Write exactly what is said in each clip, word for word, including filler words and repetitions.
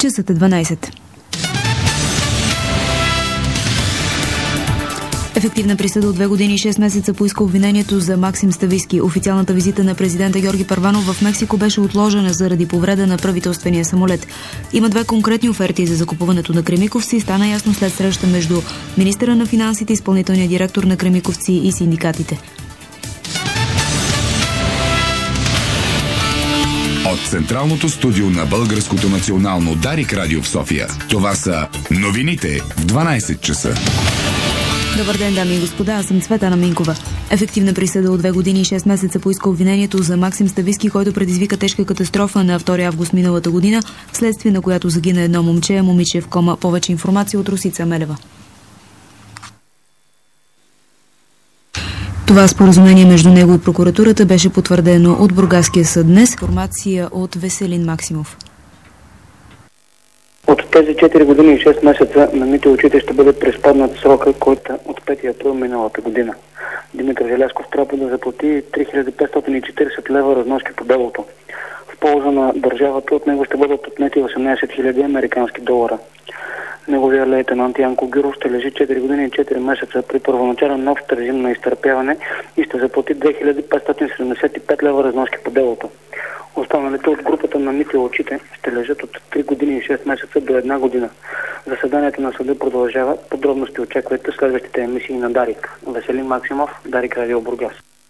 Часът е дванайсет. Ефективна присъда от две години и шест месеца поиска обвинението за Максим Ставийски. Официалната визита на президента Георги Първанов в Мексико беше отложена заради повреда на правителствения самолет. Има две конкретни оферти за закупуването на Кремиковци. Стана ясно след среща между министъра на финансите, изпълнителния директор на Кремиковци и синдикатите. От централното студио на Българското национално Дарик радио в София. Това са новините в дванайсет часа. Добър ден, дами и господа, аз съм Цветана Минкова. Ефективна присъда от две години и шест месеца поиска обвинението за Максим Ставийски, който предизвика тежка катастрофа на втори август миналата година, вследствие на която загина едно момче, момиче в кома. Повече информация от Русица Мелева. Това споразумение между него и прокуратурата беше потвърдено от Бургаския съд днес. Информация от Веселин Максимов. От тези четири години и шест месеца на Митя очите ще бъде приспаднат срока, който е от пети април миналата година. Димитър Желязков трябва да заплати три хиляди петстотин и четирийсет лева разноски по делото. В полза на държавата от него ще бъдат отнети осемнайсет хиляди американски долара. Неговия лейтенант Янко Гюров ще лежи четири години и четири месеца при първоначален общ режим на изтърпяване и ще заплати две хиляди петстотин седемдесет и пет лева разноски по делото. Останалите от групата на Митя очите ще лежат от три години и шест месеца до една година. Заседанието на съда продължава. Подробности очаквайте в следващите емисии на Дарик. Веселин Максимов, Дарик радио Бургас.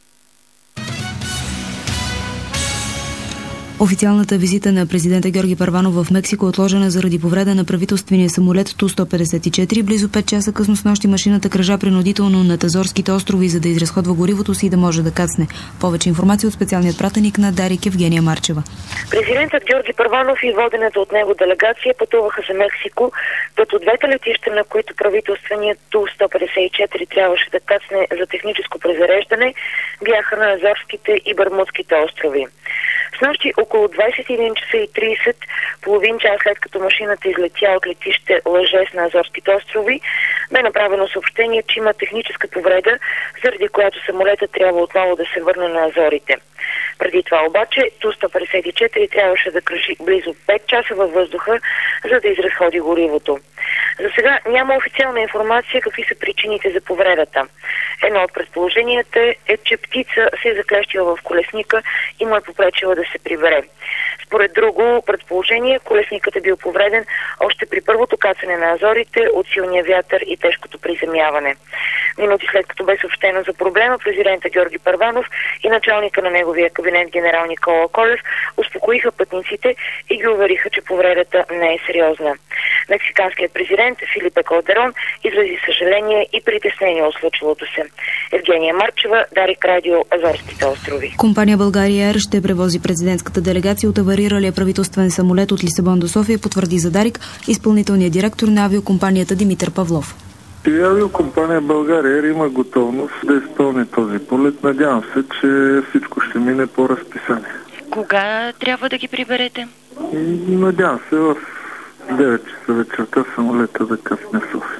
Официалната визита на президента Георги Първанов в Мексико е отложена заради повреда на правителствения самолет Ту сто петдесет и четири. Близо пет часа късно снощи машината кръжа принудително над Азорските острови, за да изразходва горивото си и да може да кацне. Повече информация от специалният пратеник на Дарик Евгения Марчева. Президентът Георги Първанов и водената от него делегация пътуваха за Мексико, като двете летища, на които правителственият Ту сто петдесет и четири трябваше да кацне за техническо презареждане, бяха на Азорските и Бермудските острови. Снощи около двайсет и един часа и трийсет, половин час след като машината излетя от летище Лъжес на Азорските острови, бе направено съобщение, че има техническа повреда, заради която самолетът трябва отново да се върне на Азорите. Преди това обаче Ту сто петдесет и четири трябваше да кръжи близо пет часа във въздуха, за да изразходи горивото. За сега няма официална информация какви са причините за повредата. Едно от предположенията е, че птица се е заклещила в колесника и му е попречила да се прибере. Според друго предположение, колесникът е бил повреден още при първото кацане на Азорите от силния вятър и тежкото приземяване. Минути след като бе съобщено за проблема, президента Георги Първанов и началника на неговия кабинет генерал Никола Колев успокоиха пътниците и ги увериха, че повредата не е сериозна. Мексиканският президент Филипе Калдерон изрази съжаление и притеснение от случилото се. Евгения Марчева, Дарик радио, Азорските острови. Компания България Ер ще превози президентската делегация от авариралия правителствен самолет от Лисабон до София, потвърди за Дарик изпълнителният директор на авиокомпанията Димитър Павлов. И авиокомпания България има готовност да изпълни този полет. Надявам се, че всичко ще мине по разписание. Кога трябва да ги приберете? Надявам се в девет часа вечерта самолета да кацне в София.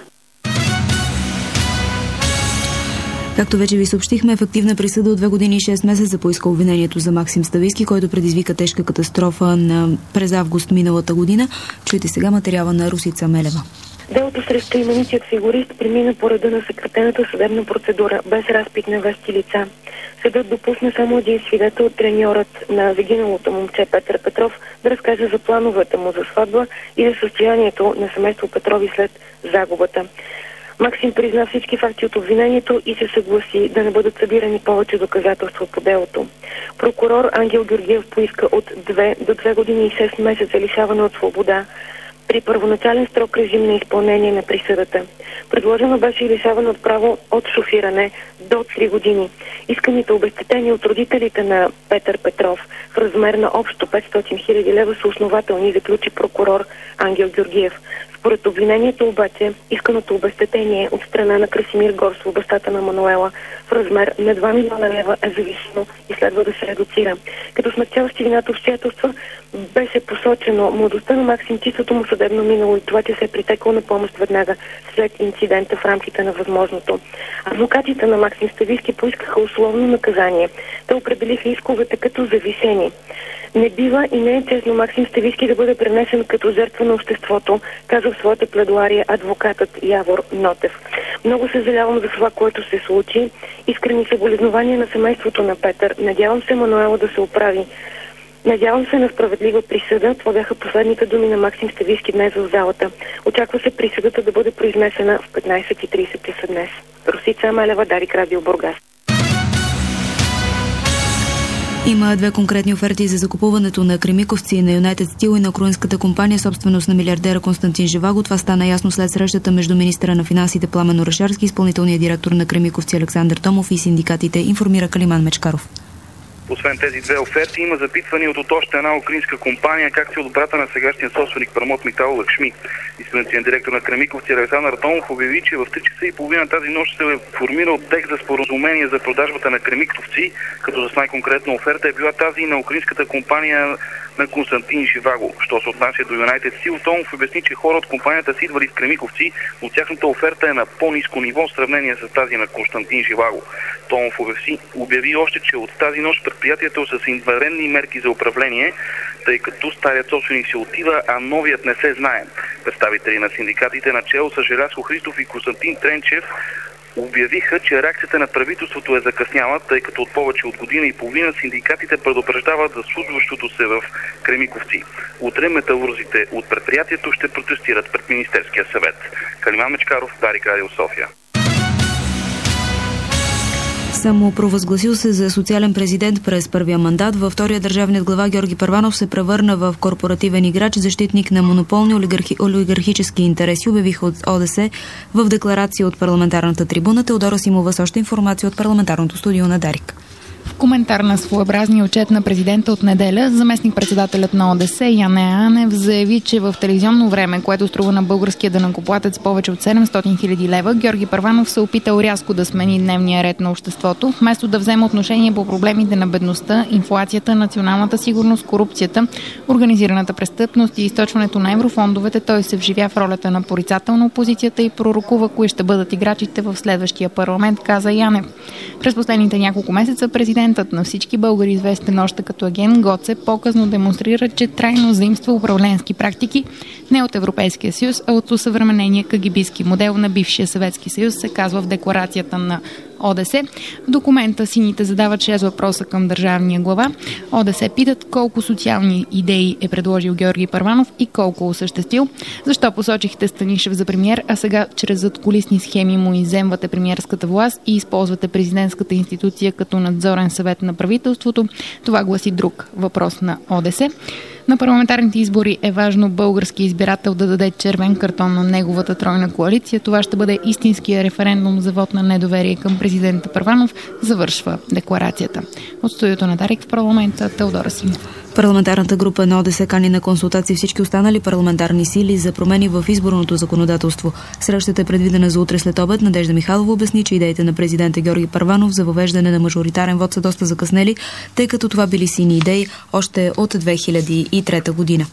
Както вече ви съобщихме, ефективна присъда от две години и шест месеца поиска обвинението за Максим Ставийски, който предизвика тежка катастрофа на през август миналата година. Чуйте сега материала на Русица Мелева. Делото срещу именитият фигурист премина по реда на съкратената съдебна процедура, без разпит на вещи лица. Съдът допусна само един свидетел, треньорът на загиналото момче Петър Петров, да разкаже за плановете му за сватба и за състоянието на семейство Петрови след загубата. Максим призна всички факти от обвинението и се съгласи да не бъдат събирани повече доказателства по делото. Прокурор Ангел Георгиев поиска от две до две години и шест месеца лишаване от свобода при първоначален строг режим на изпълнение на присъдата. Предложено беше и лишаване от право от шофиране до три години. Исканите обезщетения от родителите на Петър Петров в размер на общо петстотин хиляди лева са основателни, заключи прокурор Ангел Георгиев. Според обвинението обаче, исканото обезщетение от страна на Красимир Горсов, бащата на Мануела, в размер на два милиона лева е зависимо и следва да се редуцира. Като смягчаващи вината обстоятелства беше посочено младостта на Максим, чистото му съдебно минало и това, че се е притекал на помощ веднага след инцидента в рамките на възможното. Адвокатите на Максим Ставийски поискаха условно наказание. Те определиха исковете като завишени. Не бива и не е честно Максим Ставийски да бъде пренесен като жертва на обществото, каза в своята пледуария адвокатът Явор Нотев. Много съжалявам за това, което се случи. Искрени съболезнования на семейството на Петър. Надявам се Мануела да се оправи. Надявам се на справедлива присъда. Това бяха последните думи на Максим Ставийски днес в залата. Очаква се присъдата да бъде произнесена в петнайсет и трийсет часа днес. Росица Амелева, Дарик Радио, Бургас. Има две конкретни оферти за закупуването на Кремиковци, на Юнайтед Стил и на украинската компания, собственост на милиардера Константин Живаго. Това стана ясно след срещата между министъра на финансите Пламен Орешарски, изпълнителният директор на Кремиковци Александър Томов и синдикатите, информира Калиман Мечкаров. Освен тези две оферти, има запитвания от още една украинска компания, както и от брата на сегашния собственик Прамот Михайло Лакшми. Изпълнителният директор на Кремиковци Александър Томов обяви, че в три часа и половина тази нощ се е формирал текст за споразумение за продажбата на Кремиковци, като за най-конкретна оферта е била тази на украинската компания на Константин Живаго. Що се отнася до Юнайтед Стил, Томов обясни, че хора от компанията са идвали в Кремиковци, но тяхната оферта е на по-ниско ниво в сравнение с тази на Константин Живаго. Томов обяви, обяви още, че от тази нощ предприятието са с извънредни мерки за управление, тъй като старият собственик се отива, а новият не се знае. Представители на синдикатите начело с Желязко Христов и Константин Тренчев обявиха, че реакцията на правителството е закъсняла, тъй като от повече от година и половина синдикатите предупреждават за случващото се в Кремиковци. Утре металурзите от предприятието ще протестират пред Министерския съвет. Калиман Мечкаров, Дарик Радио, София. Само провъзгласил се за социален президент през първия мандат, във втория държавният глава Георги Първанов се превърна в корпоративен играч, защитник на монополни олигархи, олигархически интереси, обявиха от ОДС в декларация от парламентарната трибуна. Теодора Симова с още информация от парламентарното студио на Дарик. В коментар на своеобразния отчет на президента от неделя, заместник-председателят на ОДС Яне Анев заяви, че в телевизионно време, което струва на българския данъкоплатец повече от седемстотин хиляди лева, Георги Първанов се опитал рязко да смени дневния ред на обществото, вместо да вземе отношение по проблемите на бедността, инфлацията, националната сигурност, корупцията, организираната престъпност и източването на еврофондовете. Той се вживя в ролята на порицател на опозицията и пророкува кои ще бъдат играчите в следващия парламент, каза Янев. През последните няколко месеца президентът на всички българи, известен още като агент Гоце, по-късно демонстрира, че трайно заимства управленски практики не от Европейския съюз, а от усъвременения кагибистки модел на бившия Съветски съюз, се казва в декларацията на ОДС. В документа сините задават шест въпроса към държавния глава. ОДС питат колко социални идеи е предложил Георги Първанов и колко осъществил. Защо посочихте Станишев за премиер, а сега чрез задкулисни схеми му изземвате премиерската власт и използвате президентската институция като надзорен съвет на правителството? Това гласи друг въпрос на ОДС. На парламентарните избори е важно български избирател да даде червен картон на неговата тройна коалиция. Това ще бъде истинския референдум за вод на недоверие към президента Първанов, завършва декларацията. От студиото на Дарик в парламента, Теодора Симова. Парламентарната група на ОДС кани на консултации всички останали парламентарни сили за промени в изборното законодателство. Срещата е предвидена за утре след обед. Надежда Михайлова обясни, че идеите на президента Георги Първанов за въвеждане на мажоритарен вод са доста закъснели, тъй като това били сини идеи още от две хиляди и трета година.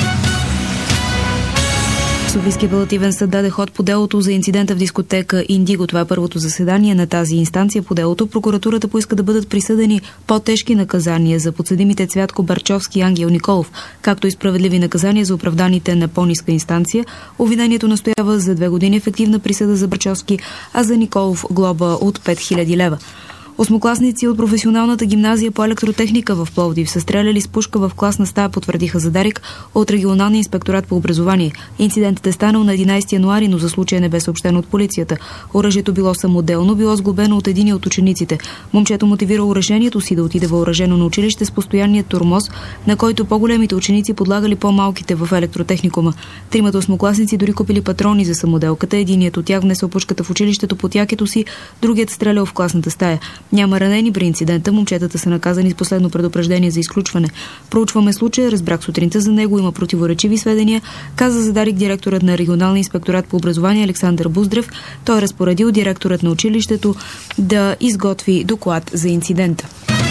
Софийския апелативен съд даде ход по делото за инцидента в дискотека Индиго. Това е първото заседание на тази инстанция по делото. Прокуратурата поиска да бъдат присъдени по-тежки наказания за подсъдимите Цвятко Барчовски и Ангел Николов, както и справедливи наказания за оправданите на по-ниска инстанция. Обвинението настоява за две години ефективна присъда за Барчовски, а за Николов глоба от пет хиляди лева. Осмокласници от професионалната гимназия по електротехника в Пловдив са стреляли с пушка в класна стая, потвърдиха за Дарик от регионалния инспекторат по образование. Инцидентът е станал на единайсети януари, но за случая не бе съобщено от полицията. Оръжието било самоделно, било сглобено от един от учениците. Момчето мотивирало решението си да отиде въоръжено на училище с постоянния тормоз, на който по-големите ученици подлагали по-малките в електротехникума. Тримата осмокласници дори купили патрони за самоделката. Единият от тях внесъл пушката в училището под якето си, другият стрелял в класната стая. Няма ранени при инцидента, момчетата са наказани с последно предупреждение за изключване. Проучваме случая, разбрах сутринта за него, има противоречиви сведения, каза за Дарик директорът на регионалния инспекторат по образование Александър Буздрев. Той е разпоредил директорът на училището да изготви доклад за инцидента.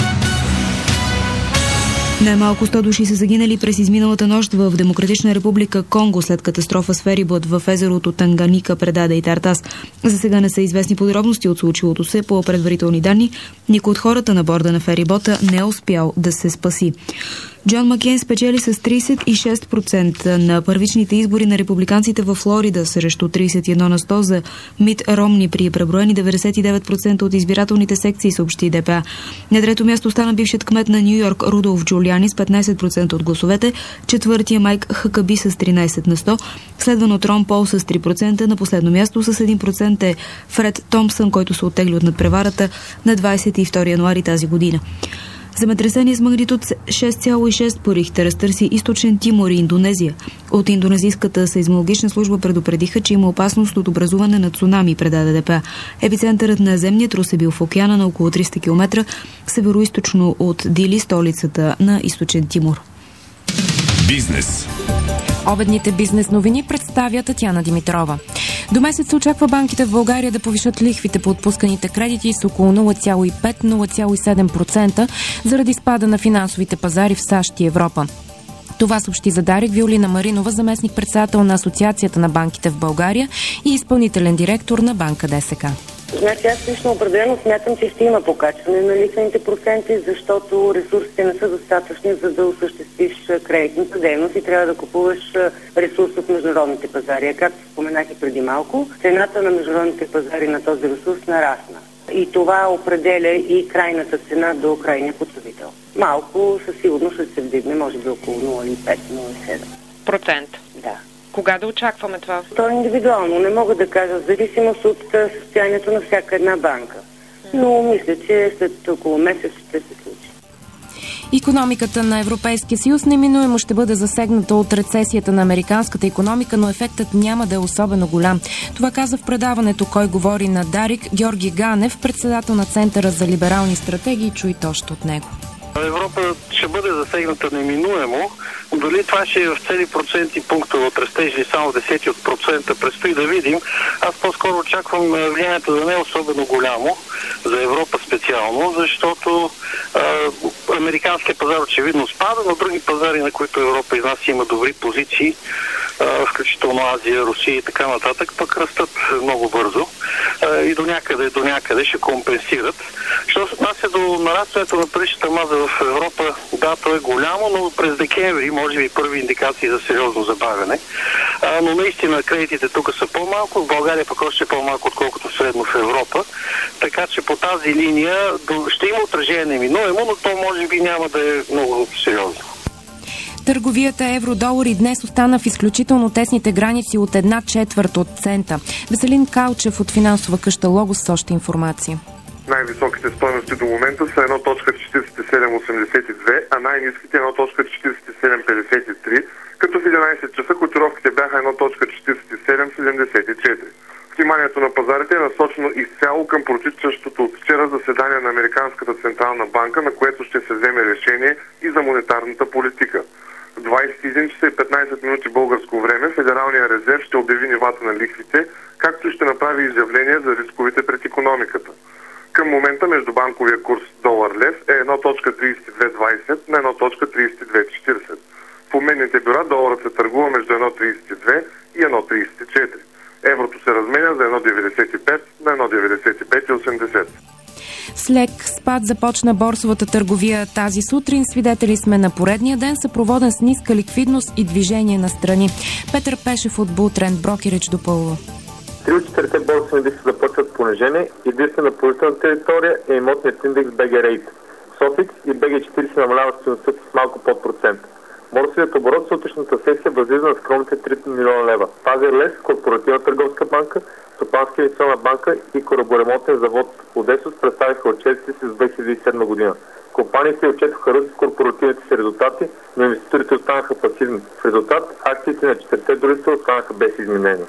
Най-малко сто души са загинали през изминалата нощ в Демократична република Конго след катастрофа с ферибот в езерото Танганика, Предаде и Тартас. За сега не са известни подробности от случилото се. По предварителни данни, никой от хората на борда на ферибота не е успял да се спаси. Джон Маккейн спечели с тридесет и шест процента на първичните избори на републиканците във Флорида срещу тридесет и едно на сто за Мит Ромни при преброени деветдесет и девет процента от избирателните секции, съобщи ДПА. На трето място стана бившият кмет на Ню Йорк Рудолф Джулиани с петнадесет процента от гласовете, четвъртия Майк Хакаби с тринадесет на сто, следван от Рон Пол с три процента, на последно място с един процент е Фред Томпсън, който се оттегли от надпреварата на двадесет и втори януари тази година. Земетресение с магнитуд шест цяло и шест по Рихтер разтърси източен Тимор и Индонезия. От индонезийската сейзмологична служба предупредиха, че има опасност от образуване на цунами, предаде ДПА. Епицентърът на земния трус е бил в океана на около триста километра североизточно от Дили, столицата на източен Тимор. Бизнес. Обедните бизнес новини представя Татяна Димитрова. До месец се очаква банките в България да повишат лихвите по отпусканите кредити с около нула цяло и пет до нула цяло и седем процента заради спада на финансовите пазари в САЩ и Европа. Това съобщи за Дарик Виолина Маринова, заместник-председател на Асоциацията на банките в България и изпълнителен директор на банка ДСК. Значи аз лично определено смятам, че ще има покачване на лихвените проценти, защото ресурсите не са достатъчни, за да осъществиш кредитната дейност и трябва да купуваш ресурс от международните пазари. Както споменах и преди малко, цената на международните пазари на този ресурс нарасна. И това определя и крайната цена до крайния потребител. Малко със сигурност ще се вдигне, може би около нула цяло и пет до нула цяло и седем. Процент? Да. Кога да очакваме това? То е индивидуално. Не мога да кажа, в зависимост от състоянието на всяка една банка. Но мисля, че след около месец ще се случи. Икономиката на Европейския съюз неминуемо ще бъде засегната от рецесията на американската икономика, но ефектът няма да е особено голям. Това каза в предаването "Кой говори" на Дарик Георги Ганев, председател на Центъра за либерални стратегии. Чуйте още от него. Европа ще бъде засегната неминуемо. Дали това ще е в цели проценти пункта от растеж или само в десети от процента, предстои да видим. Аз по-скоро очаквам влиянието да не е особено голямо, за Европа специално, защото а, американския пазар очевидно спада, но други пазари, на които Европа изнася, има добри позиции, а, включително Азия, Русия и така нататък, пък растат много бързо а, и до някъде, до някъде ще компенсират. Що се отнася до нарастването на паричната маза в Европа, да, то е голямо, но през декември може би първи индикации за сериозно забавяне. А, но наистина кредитите тук са по-малко, в България пък още по-малко, отколкото средно в Европа. Така че по тази линия ще има отражение неминуемо, но то може би няма да е много сериозно. Търговията евро-долар и днес остана в изключително тесните граници от една четвърт от цента. Веселин Калчев от финансова къща Логос с още информация. Най-високите стойности до момента са едно цяло четиридесет и седем осемдесет и две, а най-ниските едно цяло четиридесет и седем петдесет и три, като в единадесет часа котировките бяха едно цяло четиридесет и седем седемдесет и четири. Вниманието на пазарите е насочено изцяло към протичащото от вчера заседание на Американската централна банка, на което ще се вземе решение и за монетарната политика. В двадесет и един часа и петнадесет минути българско време Федералния резерв ще обяви нивата на лихвите, както и ще направи изявление за рисковете пред икономиката. Към момента междубанковия курс долар-лев е едно цяло тридесет и две двадесет на едно цяло тридесет и две четиридесет. В обменните бюра доларът се търгува между едно цяло тридесет и две и едно цяло тридесет и четири. Еврото се разменя за едно цяло деветдесет и пет на едно цяло деветдесет и пет осемдесет. С лек спад започна борсовата търговия тази сутрин. Свидетели сме на поредния ден, съпроводен с ниска ликвидност и движение на страни. Петър Пешев от Бултренд Брокередж допълва. Три от четирите борсови индекси започват понижение. Единствено на положителна територия е имотният индекс би джи Rate. Софикс и би джи четиридесет намаляват стойността с малко под процент. Борсовият оборот в сутрешната сесия възлиза на скромните три милиона лева. Пазер Лес, Корпоративна търговска банка, Стопанска инвестиционна банка и Кораборемонтен завод Одесос представиха отчетите си за две хиляди и седма година. Компаниите отчетоха ръст в корпоративните си резултати, но инвеститорите останаха пасивни. В резултат акциите на четирите дружества останаха без изменения.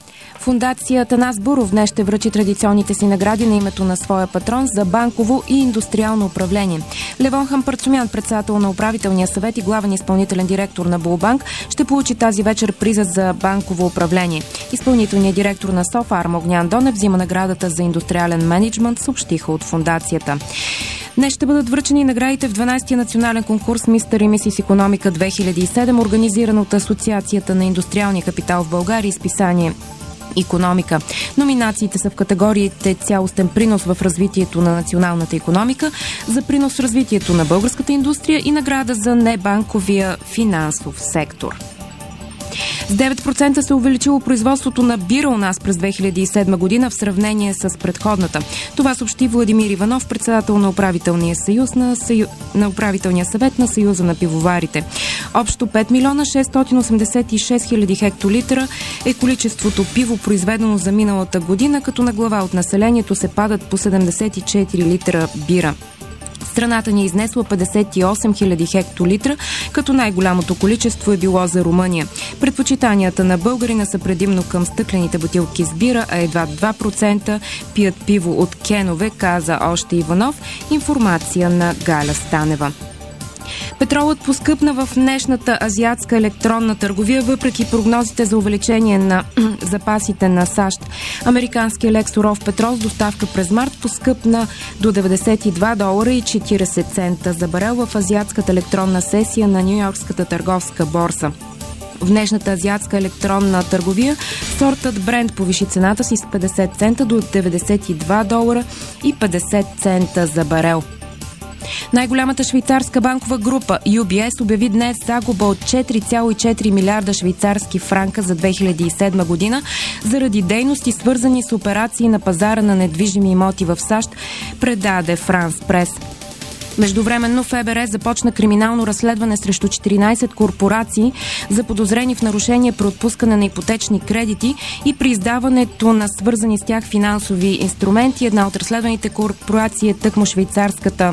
Фондация Атанас Буров днес ще връчи традиционните си награди на името на своя патрон за банково и индустриално управление. Левон Хампарцумян, председател на управителния съвет и главен изпълнителен директор на Булбанк, ще получи тази вечер приза за банково управление. Изпълнителният директор на Софарм Огнян Донев взима наградата за индустриален мениджмънт, съобщиха от фондацията. Днес ще бъдат връчени наградите в дванадесетия национален конкурс Мистер и Мисис Икономика две хиляди и седем, организиран от Асоциацията на индустриалния капитал в България и списание икономика. Номинациите са в категориите цялостен принос в развитието на националната икономика, за принос в развитието на българската индустрия и награда за небанковия финансов сектор. С девет процента се увеличило производството на бира у нас през две хиляди и седма година в сравнение с предходната. Това съобщи Владимир Иванов, председател на управителния съюз на, съю... на управителния съвет на Съюза на пивоварите. Общо пет милиона шестстотин осемдесет и шест хиляди хектолитра е количеството пиво, произведено за миналата година, като на глава от населението се падат по седемдесет и четири литра бира. Страната ни е изнесла петдесет и осем хиляди хектолитра, като най-голямото количество е било за Румъния. Предпочитанията на българина са предимно към стъклените бутилки с бира, а едва два процента пият пиво от кенове, каза още Иванов. Информация на Галя Станева. Петролът поскъпна в днешната азиатска електронна търговия, въпреки прогнозите за увеличение на запасите на САЩ. Американският лек суров петрол с доставка през март поскъпна до деветдесет и два долара и четиридесет цента за барел в азиатската електронна сесия на Ню-Йоркската търговска борса. В днешната азиатска електронна търговия сортът Brent повиши цената си с петдесет цента до деветдесет и два долара и петдесет цента за барел. Най-голямата швейцарска банкова група Ю Би Ес обяви днес загуба от четири цяло и четири милиарда швейцарски франка за две хиляди и седма година заради дейности, свързани с операции на пазара на недвижими имоти в САЩ, предаде Франс Прес. Междувременно Еф Бе Ер започна криминално разследване срещу четиринадесет корпорации, заподозрени в нарушение при отпускане на ипотечни кредити и при издаването на свързани с тях финансови инструменти. Една от разследваните корпорации е тъкмо швейцарската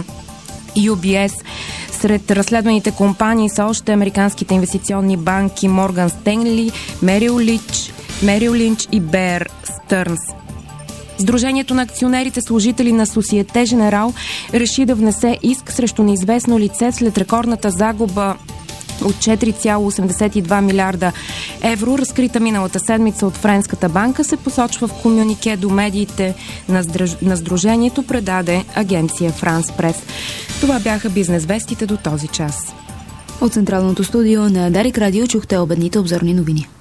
Ю Би Ес. Сред разследваните компании са още американските инвестиционни банки Морган Стенли, Мерил Линч, Мерил Линч и Беар Стърнс. Сдружението на акционерите служители на Сосиете Женерал реши да внесе иск срещу неизвестно лице след рекордната загуба от четири цяло осемдесет и два милиарда евро, разкрита миналата седмица от Френската банка, се посочва в комюнике до медиите на, здрж... на сдружението, предаде агенция Франс Прес. Това бяха бизнес вестите до този час. От централното студио на Дарик Радио чухте обедните обзорни новини.